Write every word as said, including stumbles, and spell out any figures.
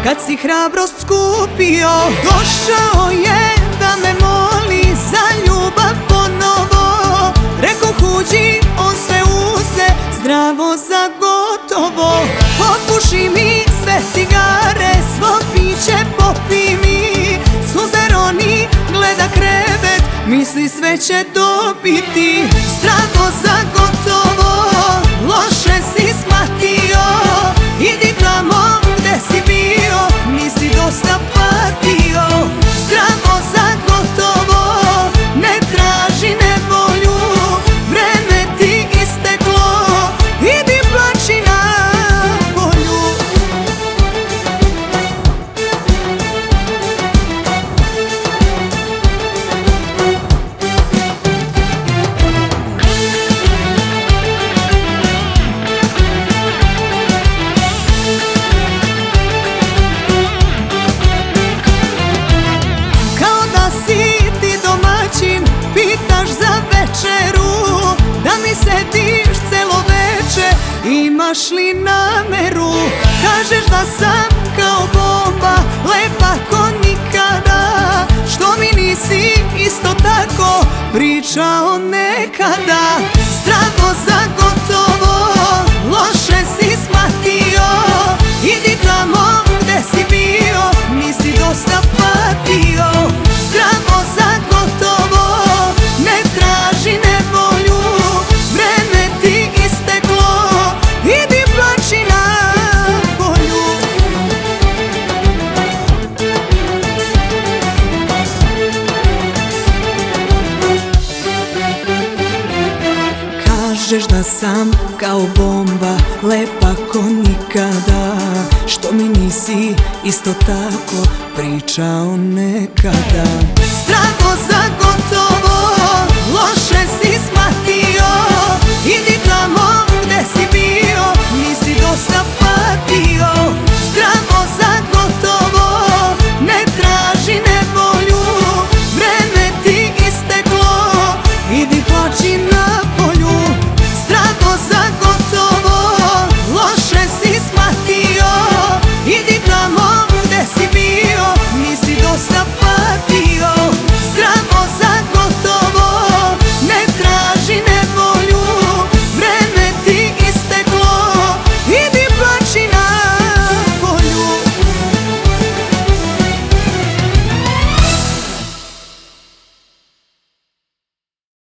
kad si hrabrost skupio. Došao je da me moli za ljubav ponovo. Reko uđi, on sve uze, zdravo za gotovo. Popuši mi sve cigare, svo piće popi mi. Suze roni, gleda krevet, misli sve će dobiti. Zdravo za gotovo, loše si shvatio. Idi tamo gde si bio, nisi dosta patio. Zdravo za gotovo, ne traži nevolju. Vreme ti isteklo, idi plači na polju. Pitaš za večeru, da mi sediš celo veče, imaš li nameru? Kažeš da sam kao bomba, lepa ko nikada. Što mi nisi isto tako pričao nekada? Zdravo za gotovo, loše si shvatio. Idi tamo gde si bio, nisi dosta patio. Zdravo za gotovo, ne traži nevolju. Vreme ti isteklo, idi plači na polju. Kažeš da sam kao bomba, lepa ko nikada. Što mi nisi isto tako pričao nekada? Zdravo za gotovo, loše si shvatio. Idi tamo gde si bio, nisi dosta patio. Zdravo za gotovo, ne traži nevolju. Vreme ti isteklo, idi plači na